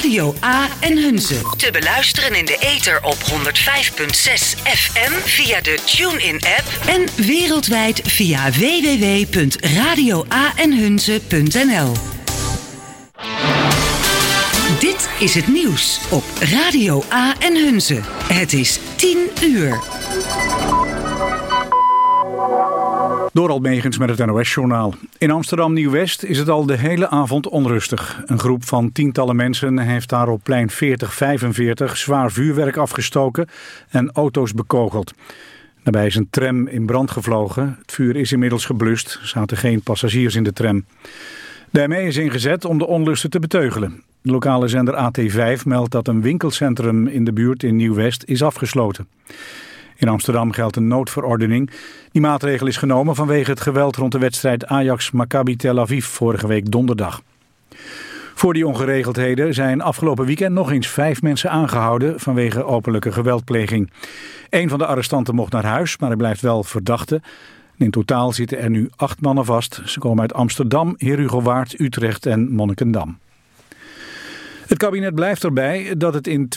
Radio A en Hunze. Te beluisteren in de ether op 105.6 FM via de TuneIn-app en wereldwijd via www.radioaenhunze.nl. Dit is het nieuws op Radio A en Hunze. Het is 10 uur. Dorald Megens met het NOS-journaal. In Amsterdam Nieuw-West is het al de hele avond onrustig. Een groep van tientallen mensen heeft daar op plein 4045 zwaar vuurwerk afgestoken en auto's bekogeld. Daarbij is een tram in brand gevlogen. Het vuur is inmiddels geblust. Er zaten geen passagiers in de tram. De ME is ingezet om de onlusten te beteugelen. De lokale zender AT5 meldt dat een winkelcentrum in de buurt in Nieuw-West is afgesloten. In Amsterdam geldt een noodverordening. Die maatregel is genomen vanwege het geweld rond de wedstrijd Ajax-Maccabi Tel Aviv vorige week donderdag. Voor die ongeregeldheden zijn afgelopen weekend nog eens 5 mensen aangehouden vanwege openlijke geweldpleging. Een van de arrestanten mocht naar huis, maar hij blijft wel verdachte. In totaal zitten er nu 8 mannen vast. Ze komen uit Amsterdam, Herugowaard, Utrecht en Monnikendam. Het kabinet blijft erbij dat het in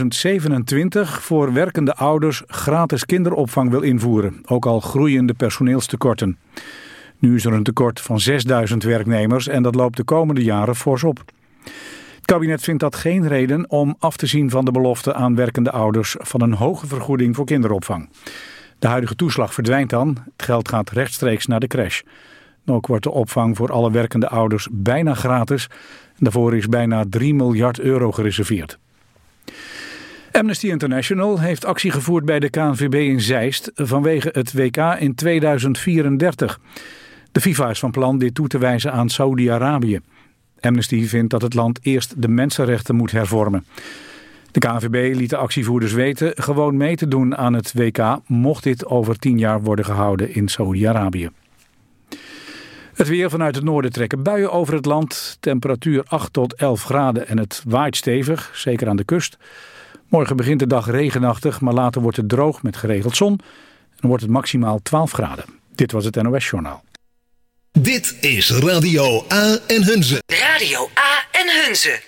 2027 voor werkende ouders gratis kinderopvang wil invoeren, ook al groeien de personeelstekorten. Nu is er een tekort van 6000 werknemers en dat loopt de komende jaren fors op. Het kabinet vindt dat geen reden om af te zien van de belofte aan werkende ouders van een hoge vergoeding voor kinderopvang. De huidige toeslag verdwijnt dan, het geld gaat rechtstreeks naar de crash. Ook wordt de opvang voor alle werkende ouders bijna gratis. Daarvoor is bijna 3 miljard euro gereserveerd. Amnesty International heeft actie gevoerd bij de KNVB in Zeist vanwege het WK in 2034. De FIFA is van plan dit toe te wijzen aan Saoedi-Arabië. Amnesty vindt dat het land eerst de mensenrechten moet hervormen. De KNVB liet de actievoerders weten gewoon mee te doen aan het WK, mocht dit over 10 jaar worden gehouden in Saoedi-Arabië. Het weer: vanuit het noorden trekken buien over het land. Temperatuur 8 tot 11 graden en het waait stevig, zeker aan de kust. Morgen begint de dag regenachtig, maar later wordt het droog met geregeld zon. En dan wordt het maximaal 12 graden. Dit was het NOS-journaal. Dit is Radio A en Hunze. Radio A en Hunze.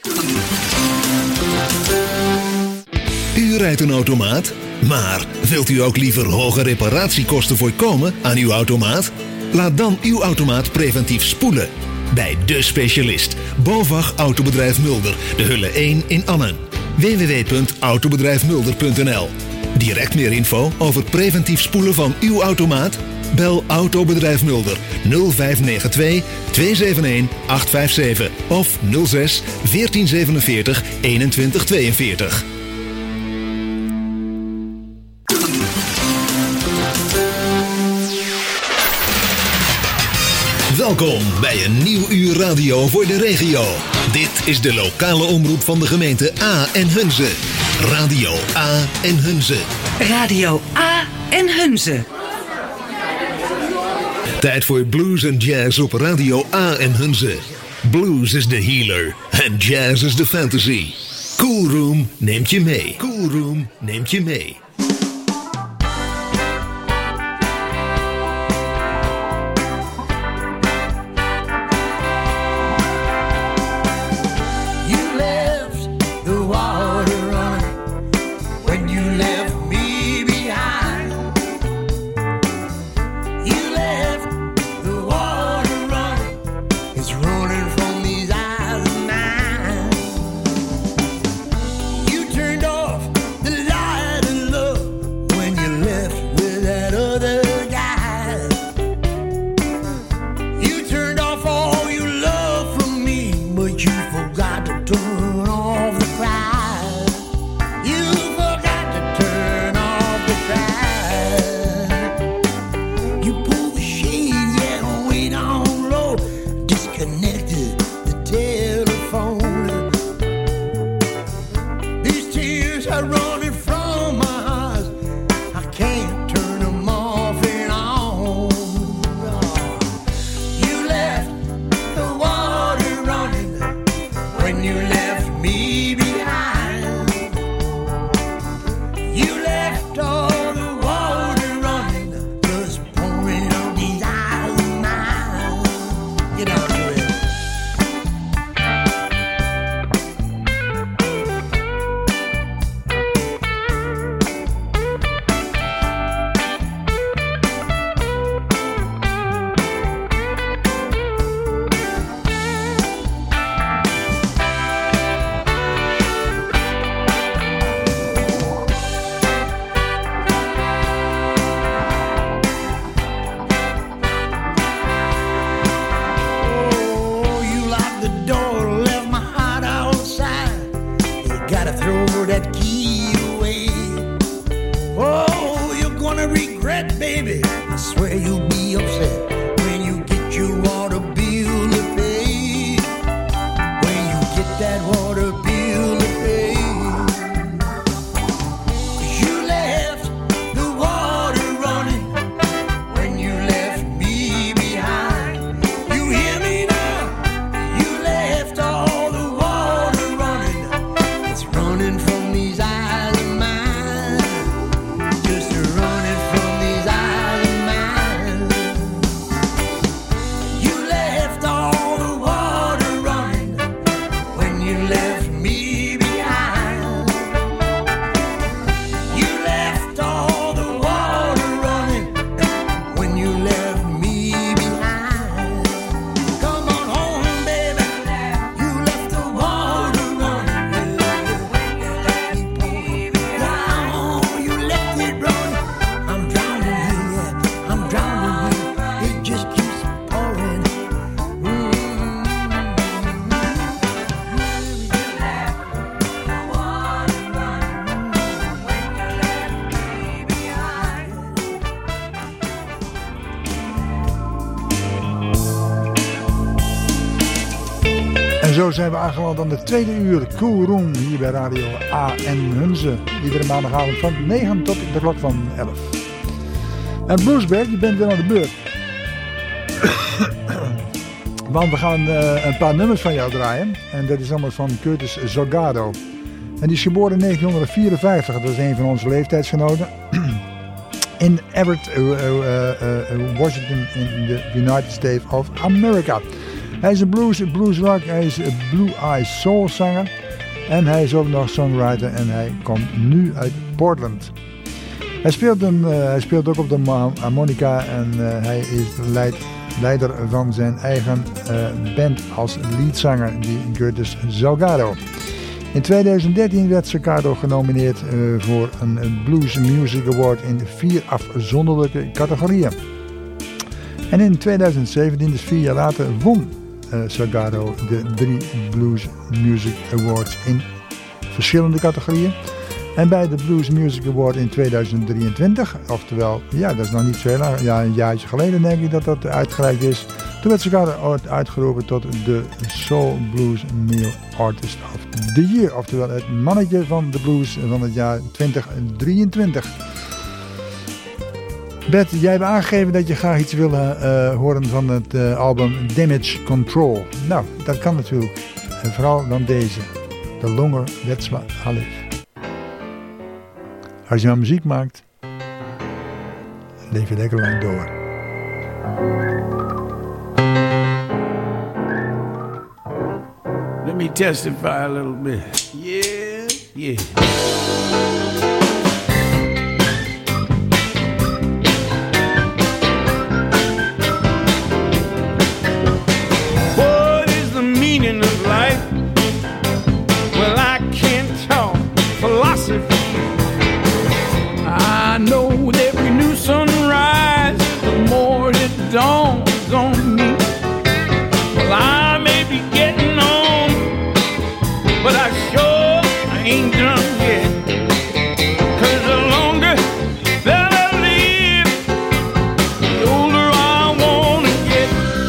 U rijdt een automaat, maar wilt u ook liever hoge reparatiekosten voorkomen aan uw automaat? Laat dan uw automaat preventief spoelen. Bij De Specialist, BOVAG Autobedrijf Mulder, de Hulle 1 in Annen. www.autobedrijfmulder.nl. Direct meer info over preventief spoelen van uw automaat? Bel Autobedrijf Mulder 0592 271 857 of 06 1447 2142. Welkom bij een nieuw uur radio voor de regio. Dit is de lokale omroep van de gemeente A en Hunze. Radio A en Hunze. Radio A en Hunze. Tijd voor blues en jazz op Radio A en Hunze. Blues is de healer en jazz is de fantasy. Cool Room neemt je mee. Cool Room neemt je mee. Turned off the light and love. throw that key away. Oh, you're gonna regret, baby. I swear you'll be upset when you get your water bill to pay. When you get that water bill to pay. You left the water running when you left me behind. You hear me now? You left all the water running. It's running from these eyes of mine. Just running from these eyes of mine. You left all the water running when you left me behind. You left all the water running when you left me behind. Come on home, baby. You left the water running. Down, you left it running. I'm drowning here, I'm drowning here. It just keeps pouring. En zo zijn we aangeland aan de tweede uur Cool Room hier bij Radio A.N. Hunze. Iedere maandagavond van 9 tot de klok van 11. En Bluesberg, je bent weer aan de beurt. Want we gaan een paar nummers van jou draaien. En dat is allemaal van Curtis Salgado. En die is geboren in 1954. Dat is een van onze leeftijdsgenoten. In Everett, Washington in de United States of America. Hij is een bluesrock, hij is een blue-eyed soul zanger. En hij is ook nog songwriter en hij komt nu uit Portland. Hij speelt ook op de harmonica en hij is leider van zijn eigen band als leadzanger, die Curtis Salgado. In 2013 werd Salgado genomineerd voor een Blues Music Award in 4 afzonderlijke categorieën. En in 2017, dus 4 jaar later, won Salgado de 3 Blues Music Awards in verschillende categorieën. En bij de Blues Music Award in 2023, oftewel, ja, dat is nog niet zo lang, ja, een jaartje geleden denk ik dat dat uitgereikt is. Toen werd Salgado uitgeroepen tot de Soul Blues Male Artist of the Year, oftewel het mannetje van de blues van het jaar 2023. Bert, jij hebt aangegeven dat je graag iets wil horen van het album Damage Control. Nou, dat kan natuurlijk. En vooral dan deze. The Longer That's What I Live. Als je maar muziek maakt, leef je lekker lang door. Let me testify a little bit. Yeah, yeah. What is the meaning of life? Well, I can't talk philosophy. I know that every new sunrise, the more it dawns on me. Well, I may be getting on, but I sure ain't done yet. 'Cause the longer that I live, the older I wanna get.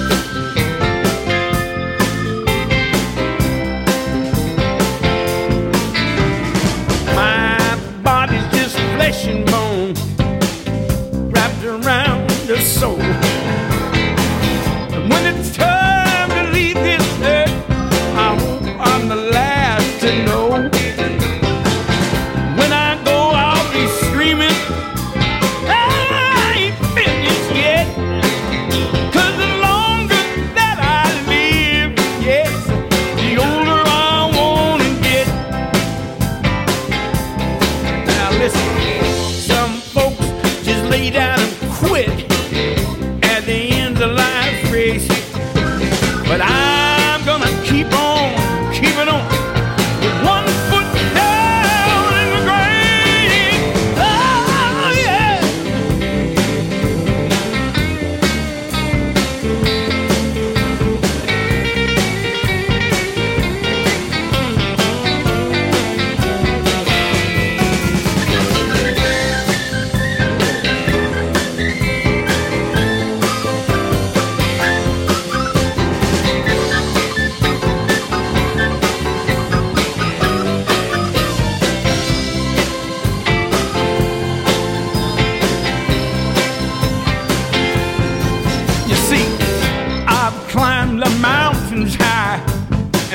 My body's just flesh and bone, wrapped around the soul. And when it's time to leave this earth, I hope I'm the last to know.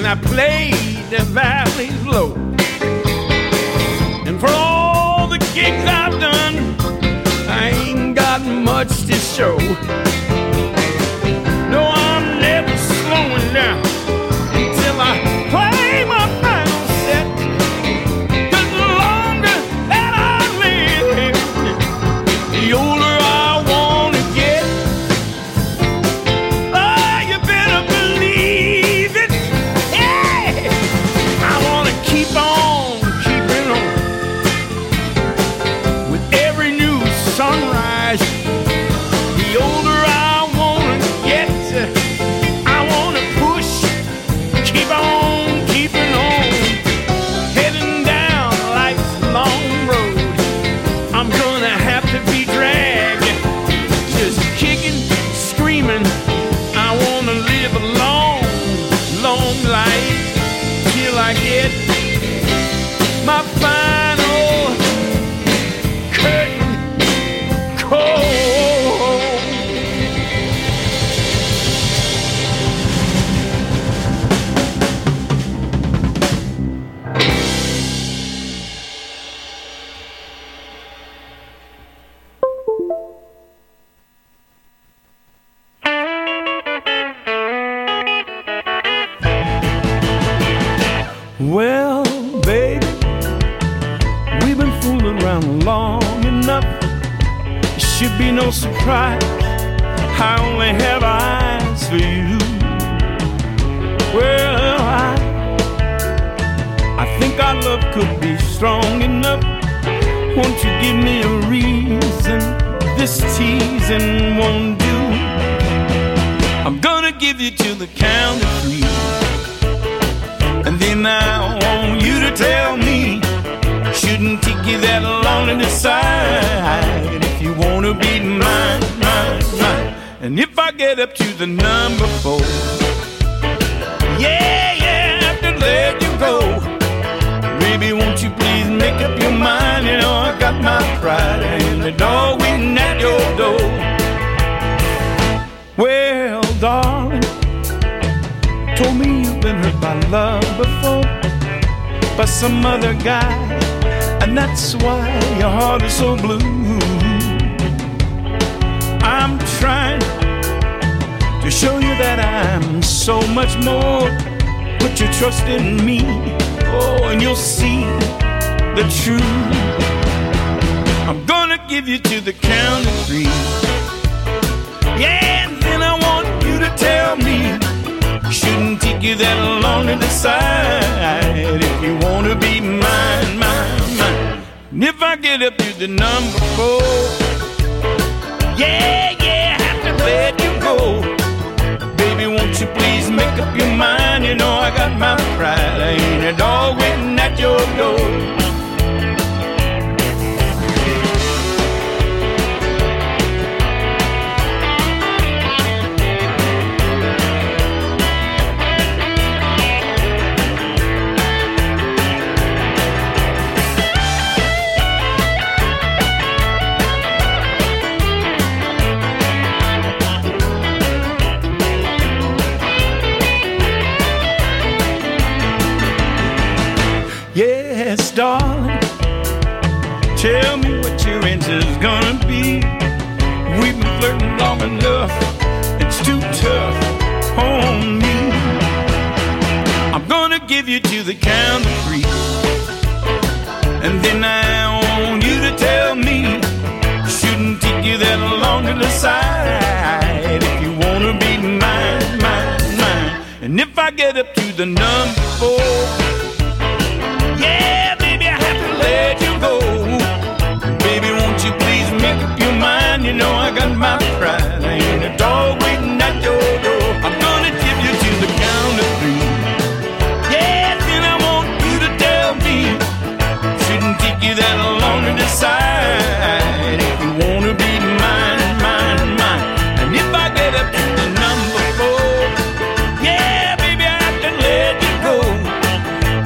I played the valleys low. And for all the gigs I've done, I ain't got much to show. No, I'm never slowing down until I play my final set. 'Cause the longer that I live, the older I wanna get. Oh, you better believe it. Yeah, I wanna keep on keeping on. With every new sunrise, the older I wanna get, I wanna push, keep on keeping on, heading down life's long road. I'm gonna have to be dragged, just kicking, screaming. I wanna live a long, long life till I get my final curtain call. Well, baby, we've been fooling around long enough. It should be no surprise I only have eyes for you. Well, I think our love could be strong enough. Won't you give me a reason this teasing won't do? I'm gonna give you till the count of 3. And then I want you to tell me, shouldn't take you that long to decide if you wanna be mine, mine, mine. And if I get up to the number 4, yeah, I have to let you go. Baby, won't you please make up your mind? You know I got my pride and the dog waiting at your door. Well, darling, told me you've been hurt by love before, by some other guy, and that's why your heart is so blue. I'm trying to show you that I'm so much more. Put your trust in me, oh, and you'll see the truth. I'm gonna give you to the count of 3. Yeah, and then I want you to tell me, shouldn't take you that long to decide if you wanna be mine, mine, mine. And if I get up to the number 4, yeah, I have to let you go. Baby, won't you please make up your mind? You know I got my pride, I ain't a dog waiting at your door. Yes, darling, tell me what your answer's gonna be. We've been flirting long enough, it's too tough on me. I'm gonna give you to the count of 3, and then I want you to tell me, shouldn't take you that long to decide if you wanna be mine, mine, mine. And if I get up to the number 4, yeah, baby, I have to let you go. Baby, won't you please make up your mind? You know I got my pride, I ain't a dog waiting at your door. I'm gonna give you to the count of 3. Yeah, then I want you to tell me, shouldn't take you that long to decide if you wanna be mine, mine, mine. And if I get up to the number 4, yeah, baby, I have to let you go.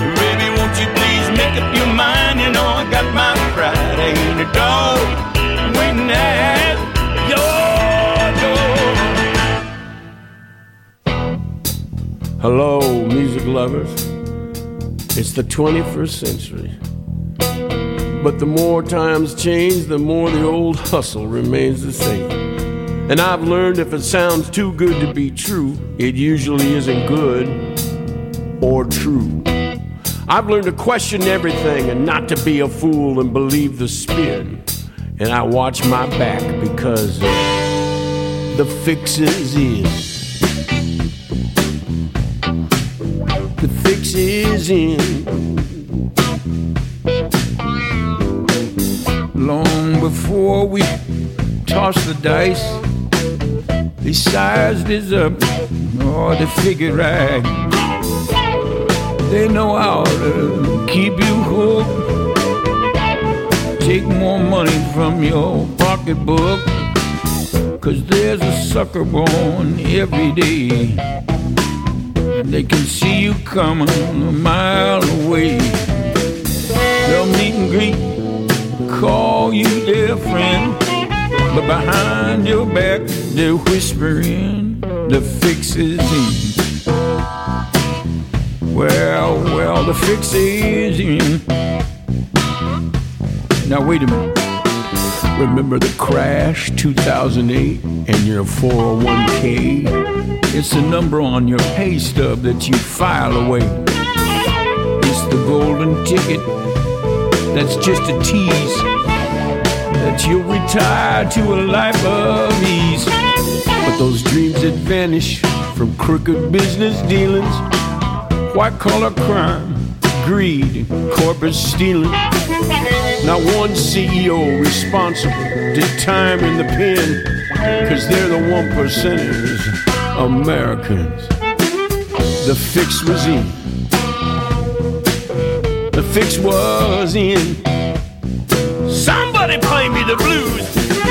Hello, music lovers. It's the 21st century. But the more times change, the more the old hustle remains the same. And I've learned if it sounds too good to be true, it usually isn't good or true. I've learned to question everything and not to be a fool and believe the spin. And I watch my back because the fix is in. The fix is in. Long before we tossed the dice, they sized us up, or they figured right. They know how to keep you hooked, take more money from your pocketbook, 'cause there's a sucker born every day. They can see you coming a mile away. They'll meet and greet, call you their friend, but behind your back they're whispering the fix is in. Well, the fix is in. Now wait a minute. Remember the crash 2008 and your 401k? It's the number on your pay stub that you file away. It's the golden ticket that's just a tease, that you'll retire to a life of ease. But those dreams that vanish from crooked business dealings, white-collar crime, greed, corporate stealing. Not one CEO responsible did time in the pen, 'cause they're the 1%ers, Americans. The fix was in. The fix was in. Somebody play me the blues.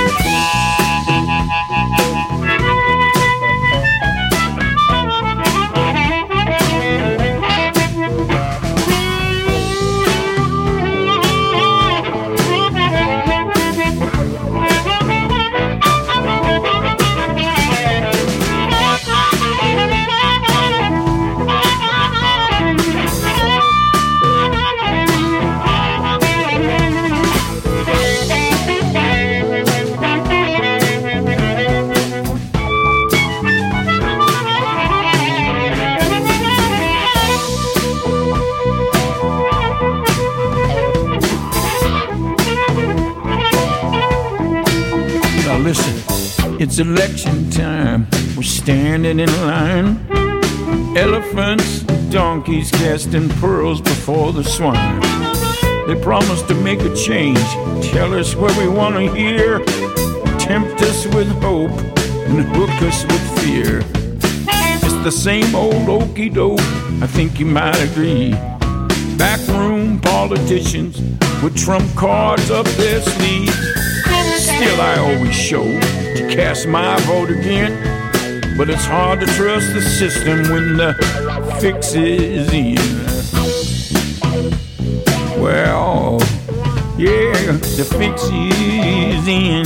Listen, it's election time. We're standing in line. Elephants, donkeys casting pearls before the swine. They promise to make a change, tell us what we want to hear, tempt us with hope and hook us with fear. It's the same old okie doke, I think you might agree. Backroom politicians with trump cards up their sleeves. Still, I always show to cast my vote again. But it's hard to trust the system when the fix is in. Well, yeah, the fix is in.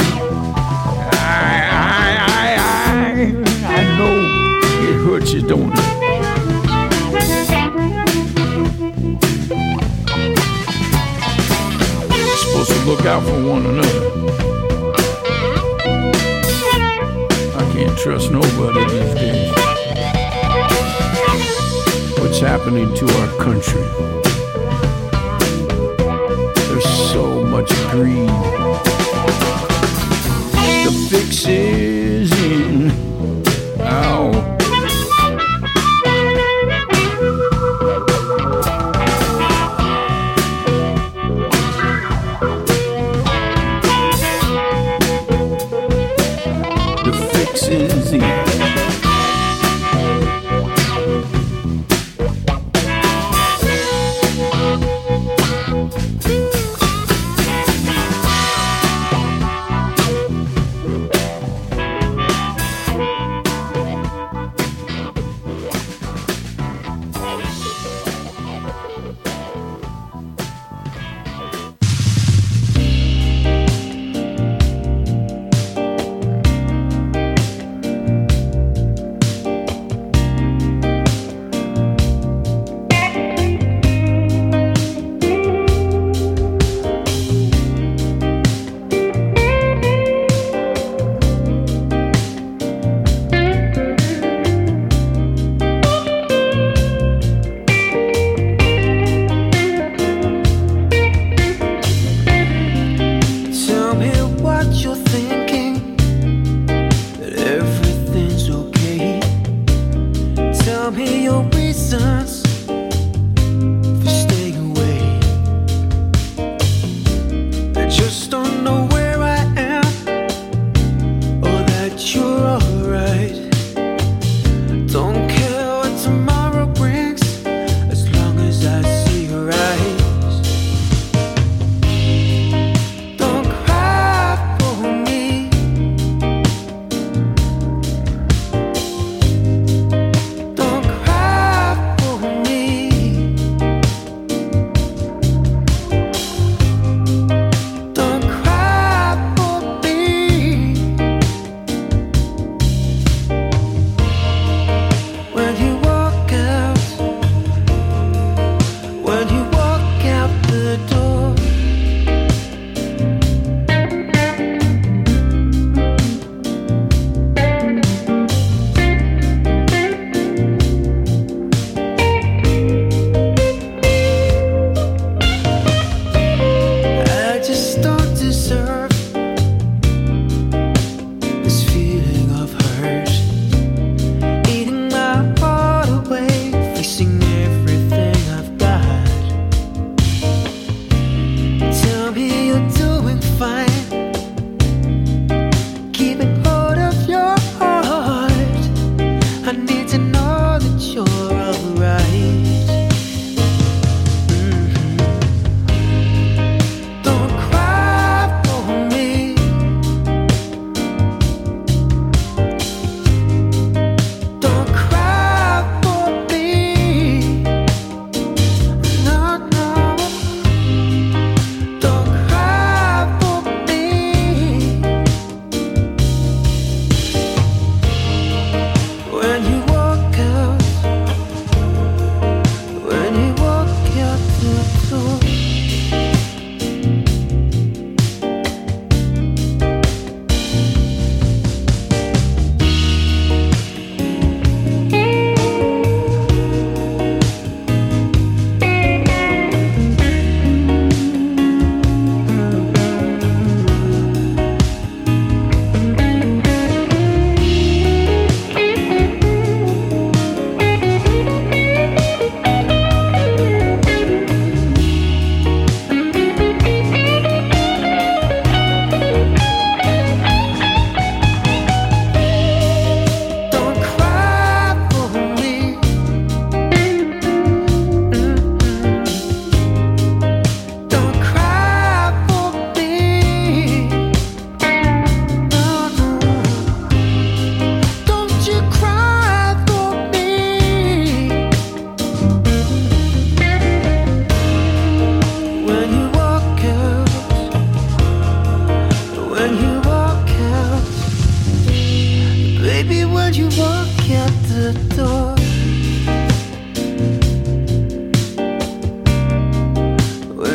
I know it hurts you, don't it? You're supposed to look out for one another. Can't trust nobody these days. What's happening to our country? There's so much greed. The fix is in. Ow.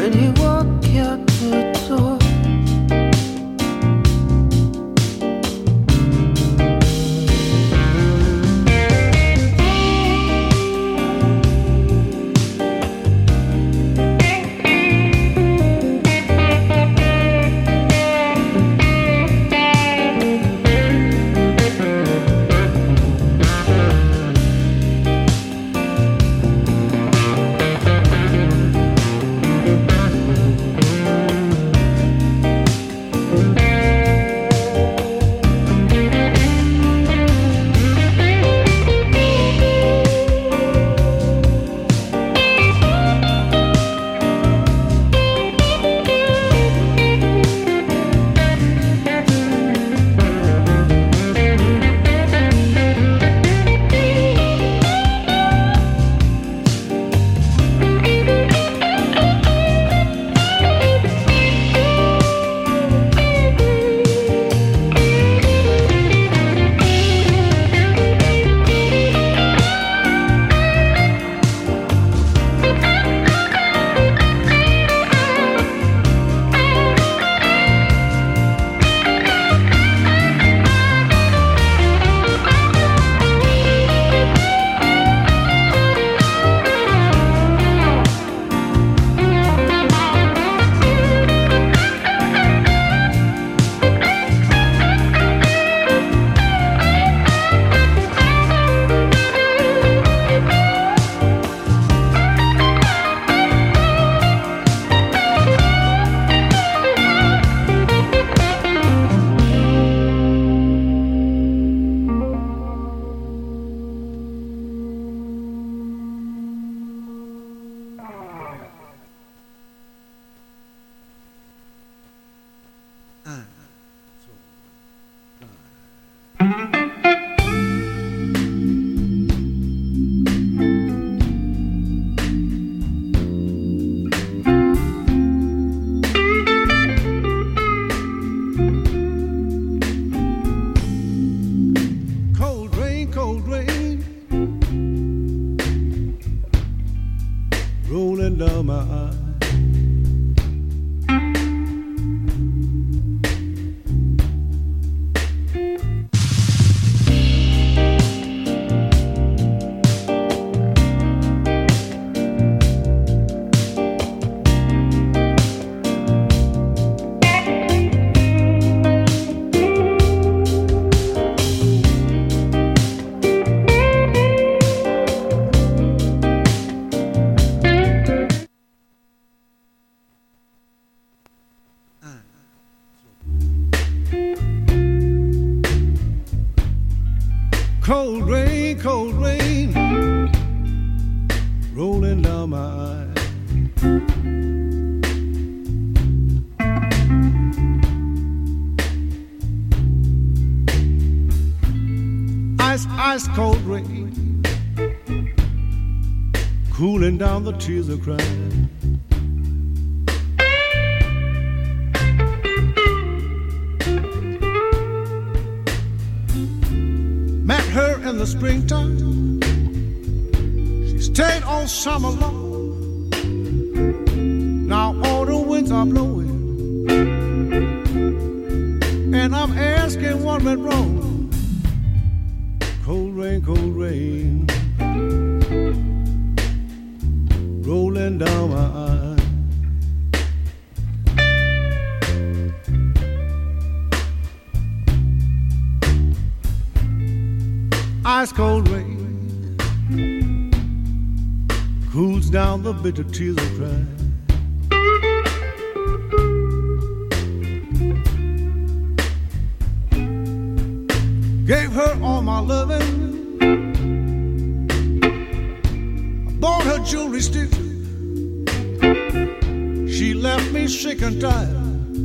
when you walk out the door. Cold rain, rolling down my eyes. Ice cold rain, cooling down the tears of crying. Met her in the springtime, she stayed all summer long. Now all the winds are blowing, and I'm asking what went wrong. Cold rain, rolling down my eyes. Ice cold rain cools down the bitter tears I cry. Gave her all my loving, I bought her jewelry still. She left me sick and tired,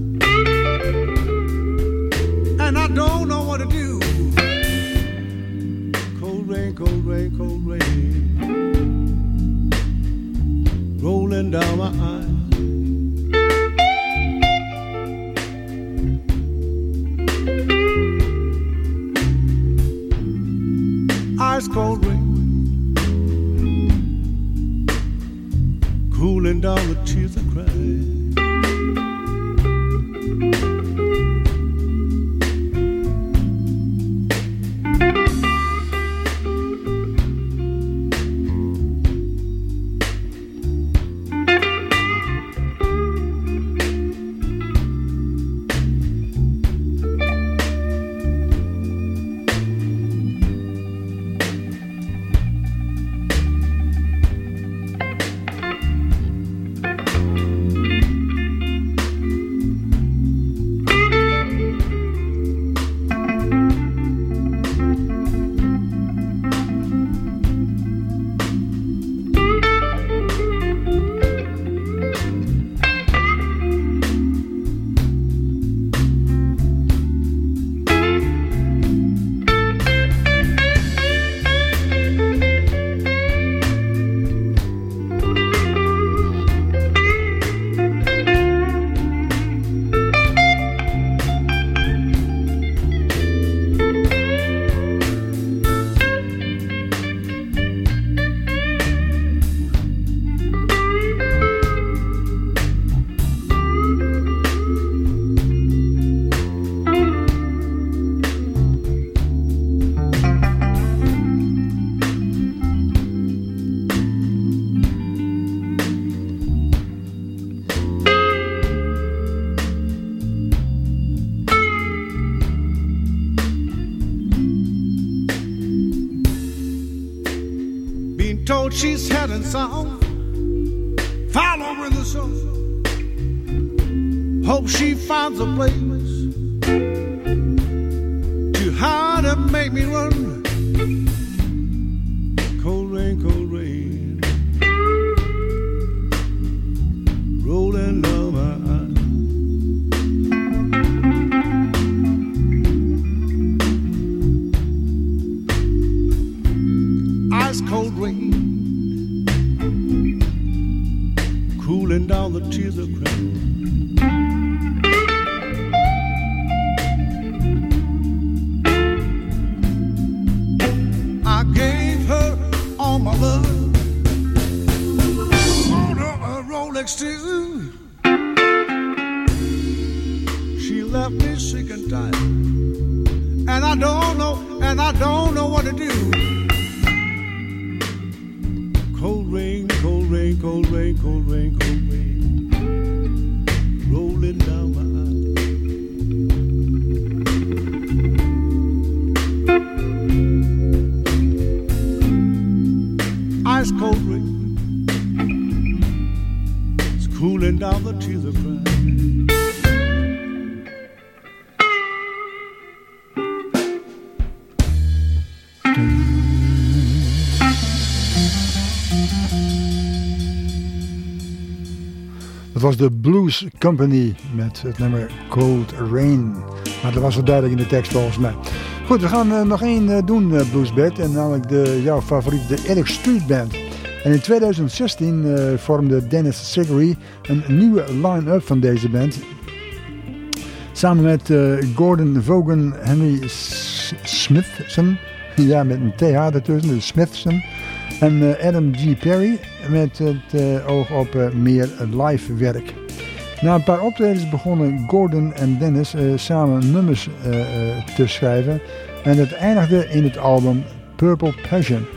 and I don't know what to do. Cold rain, rolling down my eyes. Ice cold rain, cool cooling down the tears I cried. Told she's heading south, following the sun. Hope she finds a place too high to make me run. Cold rain, rolling down my eyes. Ice cold rain, cooling down the tears of crying. I gave her all my love, bought her a Rolex too. She left me sick and tired, and I don't know what to do. Cold rain, cold rain, cold rain, cold rain, cold rain, rolling down my eyes. Ice cold rain, it's cooling down the tears of crying. Dat was de Blues Company met het nummer Cold Rain. Maar dat was wel duidelijk in de tekst volgens mij. Goed, we gaan nog één doen, Bluesbed. En namelijk jouw favoriet, de Eric Street Band. En in 2016 vormde Dennis Sigri een nieuwe line-up van deze band. Samen met Gordon Vaughan, Henry Smithson. Ja, met een TH ertussen, dus Smithson. En Adam G. Perry met het oog op meer live werk. Na een paar optredens begonnen Gordon en Dennis samen nummers te schrijven. En het eindigde in het album Purple Passion.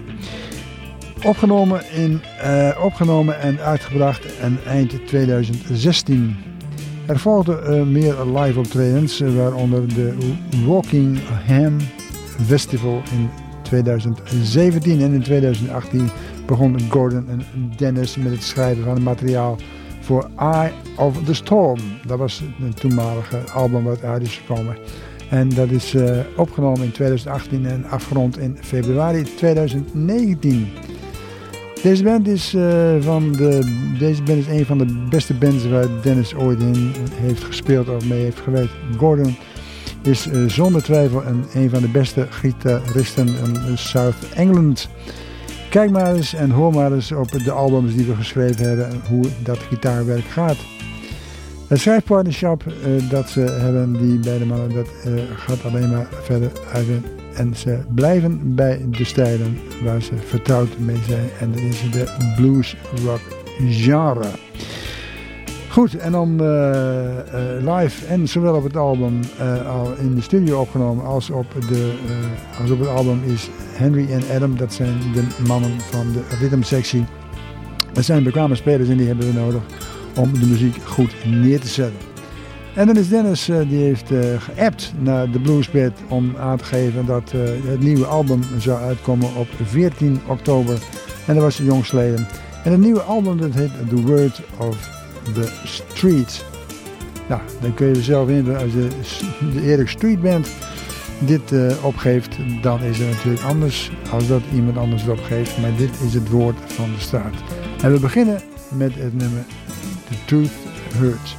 Opgenomen en uitgebracht eind 2016. Er volgden meer live optredens, waaronder de Rockingham Festival in 2017 en in 2018 begon Gordon en Dennis met het schrijven van het materiaal voor Eye of the Storm. Dat was het toenmalige album wat uit is gekomen. En dat is opgenomen in 2018 en afgerond in februari 2019. Deze band is een van de beste bands waar Dennis ooit in heeft gespeeld of mee heeft gewerkt. Gordon is zonder twijfel een van de beste gitaristen in South England. Kijk maar eens en hoor maar eens op de albums die we geschreven hebben hoe dat gitaarwerk gaat. Het schrijfpartnerschap dat ze hebben, die beide mannen, dat gaat alleen maar verder uit. En ze blijven bij de stijlen waar ze vertrouwd mee zijn. En dat is de blues rock genre. Goed, en dan live en zowel op het album al in de studio opgenomen als op het album is Henry en Adam. Dat zijn de mannen van de rhythmsectie. Dat zijn bekwame spelers en die hebben we nodig om de muziek goed neer te zetten. En dan is Dennis, die heeft geappt naar de Bluesbed om aan te geven dat het nieuwe album zou uitkomen op 14 oktober. En dat was de jongstleden. En het nieuwe album dat heet The Word of the Street. Nou, dan kun je er zelf in, als je de Eric Street Band dit opgeeft, dan is het natuurlijk anders als dat iemand anders het opgeeft. Maar dit is het woord van de straat. En we beginnen met het nummer The Truth Hurts.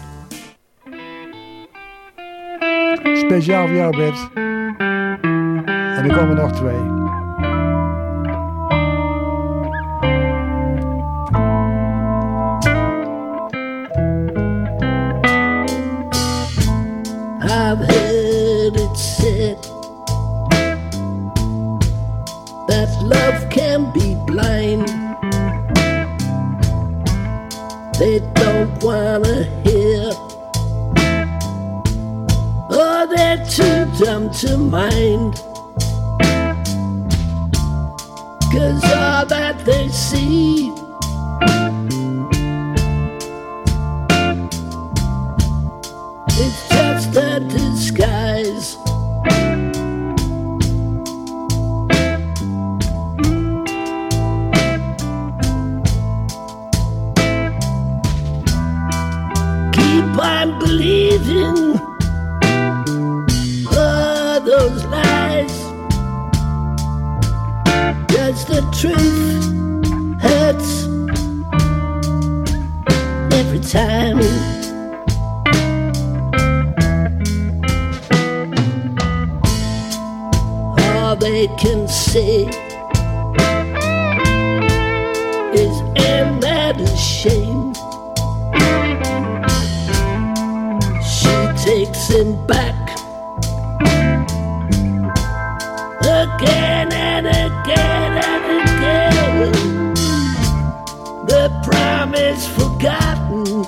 Speciaal voor jou, Bert. En er komen nog 2. I've heard it said that love can be blind. They don't wanna hear, or they're too dumb to mind. 'Cause all that they see it's just a disguise. Keep on believing all those lies, 'cause the truth hurts every time. All they can say is, and that is shame. She takes him back again and again and again. The promise forgotten.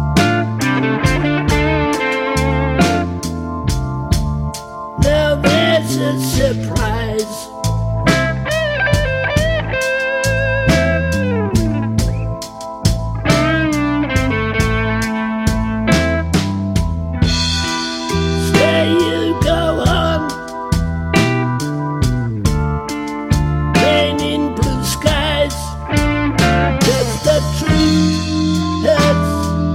Now there's a surprise. There you go on, rain in blue skies. Just the truth hurts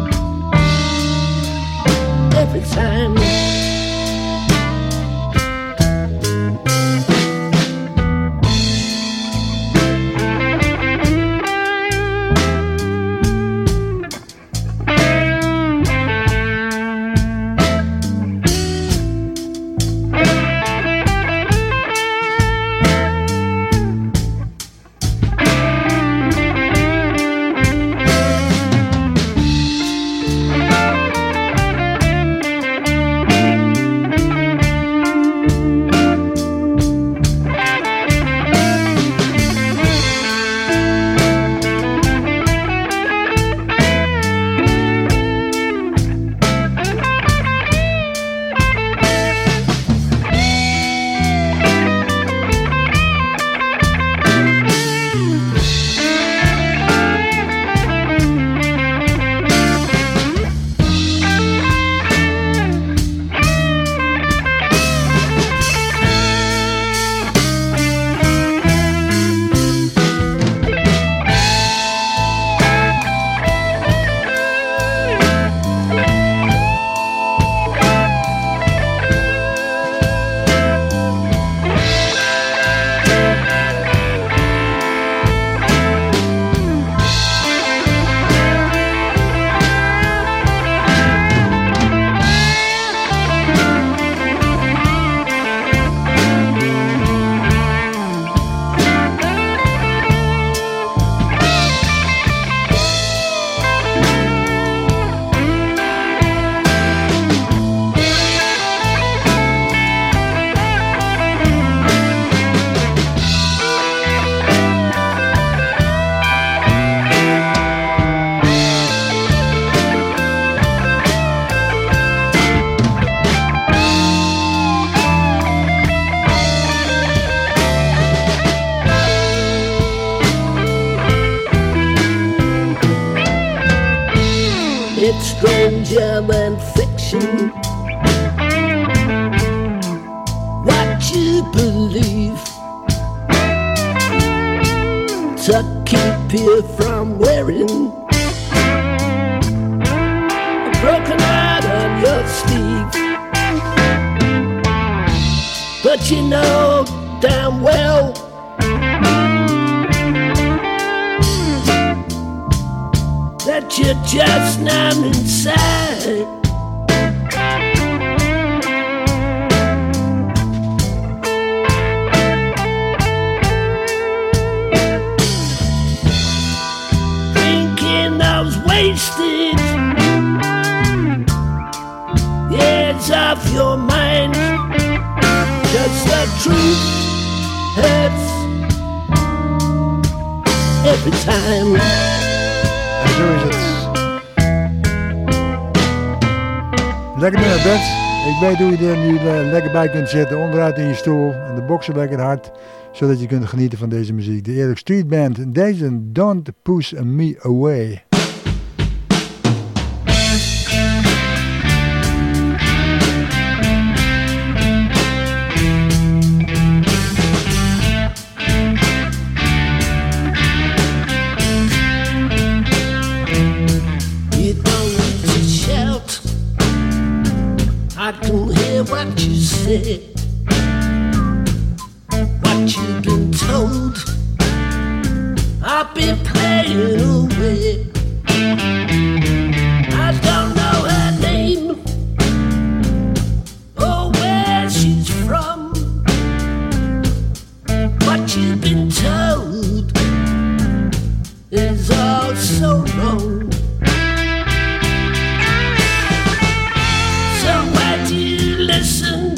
It's stranger than fiction. What you believe to keep you from wearing a broken heart on your sleeve. But you know damn well that you're just numb inside. Thinking I was wasted years off your mind. Just the truth hurts every time. En zo is het. Lekker naar bed. Ik weet hoe je er nu lekker bij kunt zitten, onderuit in je stoel. En de boksen lekker hard, zodat je kunt genieten van deze muziek. De Eric Street Band. En deze Don't Push Me Away. I can hear what you said, what you've been told. I've been playing away. I don't know her name or where she's from. What you've been told is all so wrong. Listen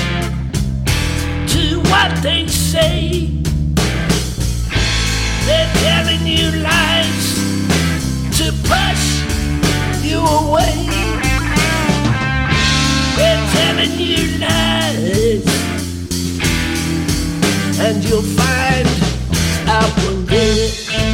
to what they say. They're telling you lies to push you away. They're telling you lies, and you'll find out one day.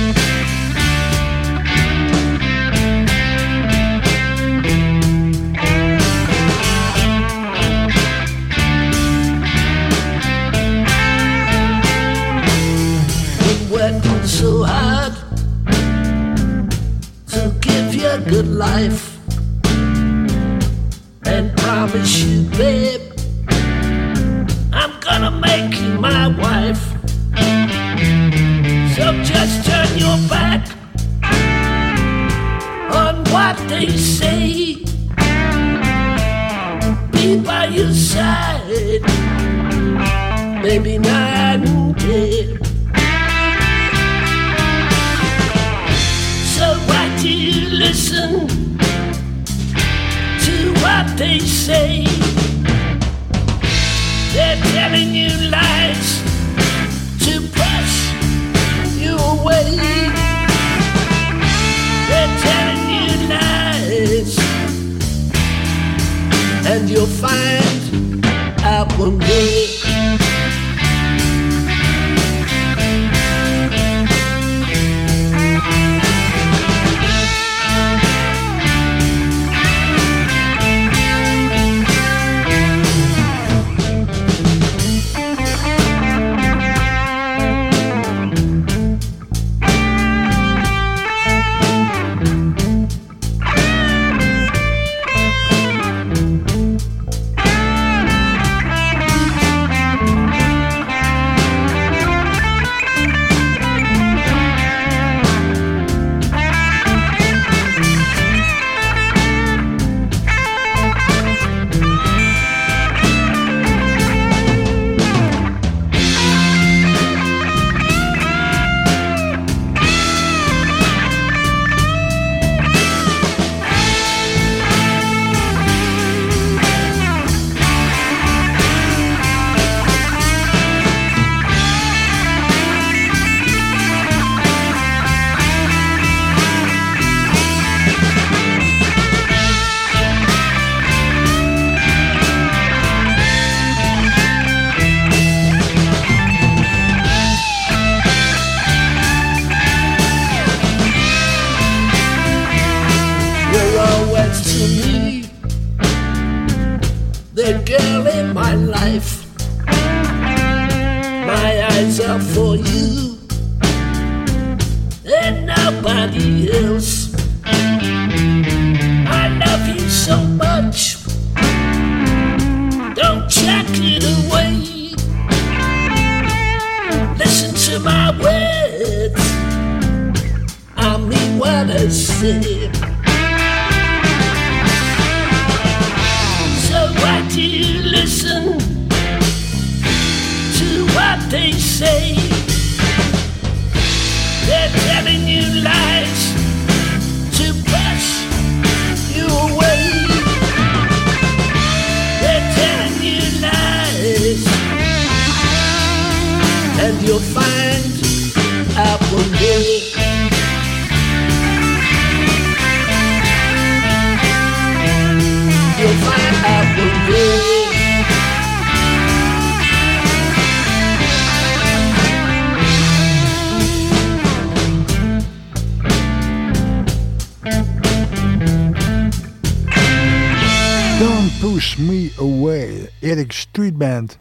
Working so hard to give you a good life and promise you, babe, I'm gonna make you my wife. So just turn your back on what they say. Be by your side, maybe night and day. So why do you listen to what they say? They're telling you lies to push you away. They're telling you lies, and you'll find out one day. next to me, the girl in my life. My eyes are for you and nobody else. I love you so much, don't check it away. Listen to my words, I mean what I say. So why do you listen to what they say? They're telling you lies to push you away. They're telling you lies, and you'll find out one day. You'll find out one day. Don't Push Me Away, Eric Street Band.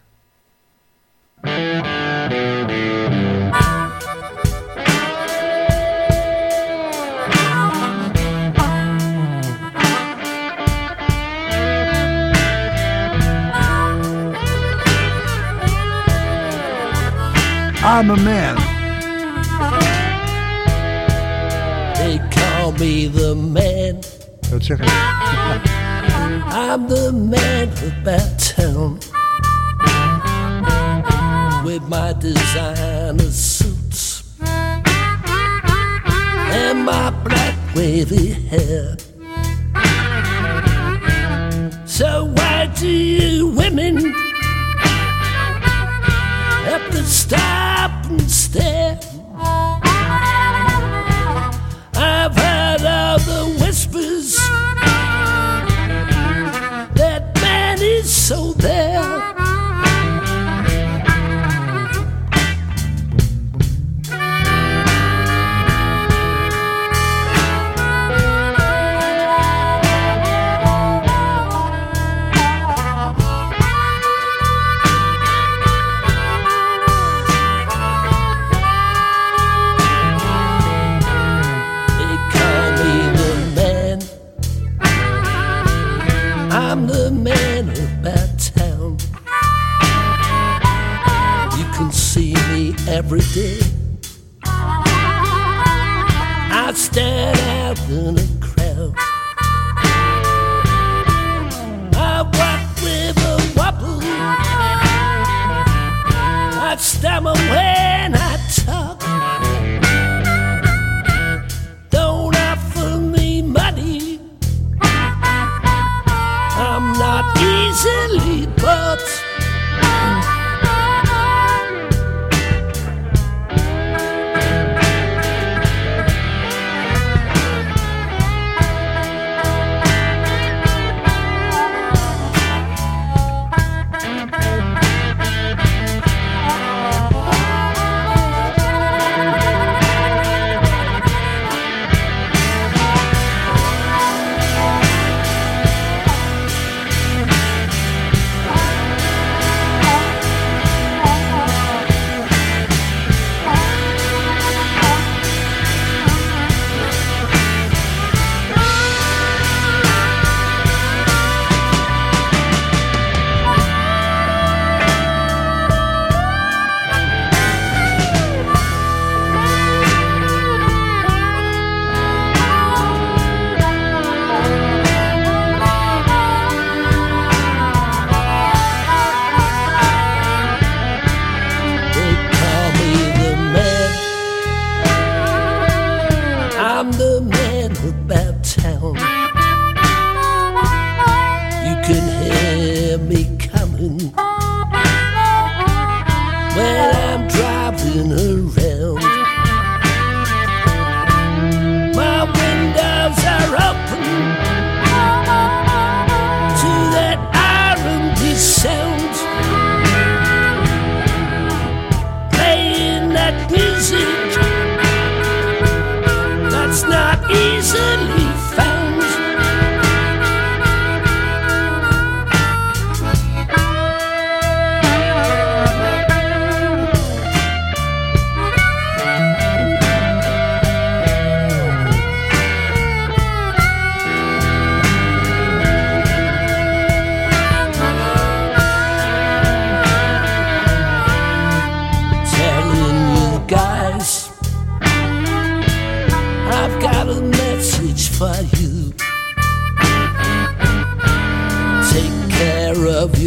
I'm a man. They call me the man. Dat zeg ik. I'm the man about town, with my designer suits and my black wavy hair. So why do you women have to stop and stare? I've heard all the whispers, that man is so there. I'm the man about town. You can see me every day. I stand out in a crowd. I walk with a wobble. I stammer when I talk. Don't offer me money, I'm not easily bought.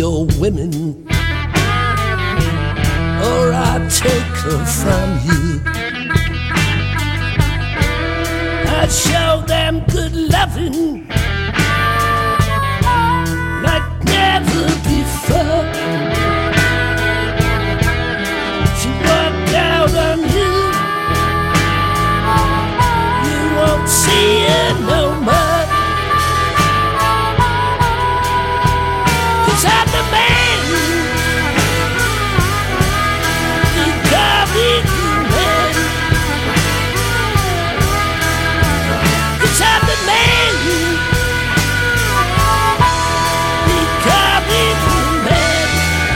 your women, or I'd take her from you. I'd show them good loving like never before. She walked out on you, you won't see her no more. 'Cause I'm the man you got me man. 'Cause I'm the man you got me man.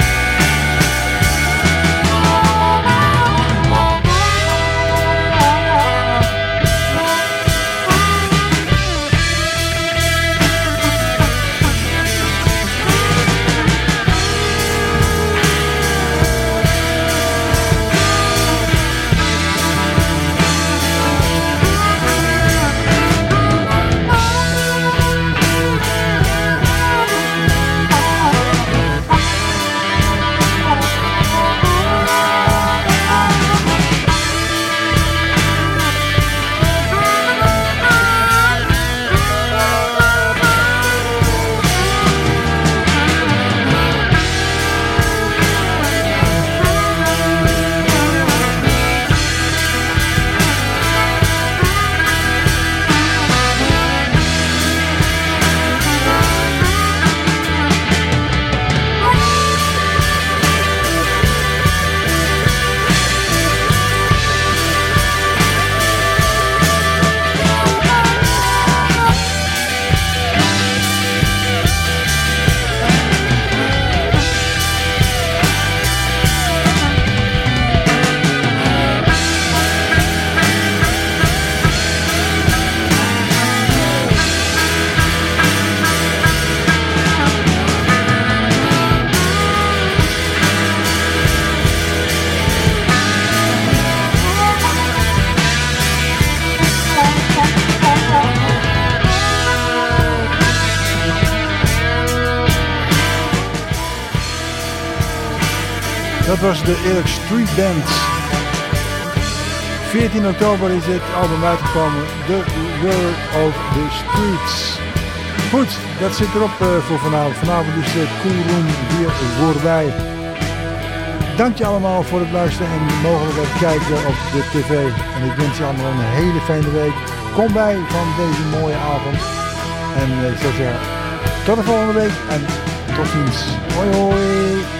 Dat was de Eric Street Band. 14 oktober is dit album uitgekomen. The Word of the Streets. Goed, dat zit erop voor vanavond. Vanavond is de Cool Room weer voorbij. Dank je allemaal voor het luisteren en mogelijk het kijken op de tv. En ik wens je allemaal een hele fijne week. Kom bij van deze mooie avond. En ik zou zeggen, tot de volgende week en tot ziens. Hoi hoi.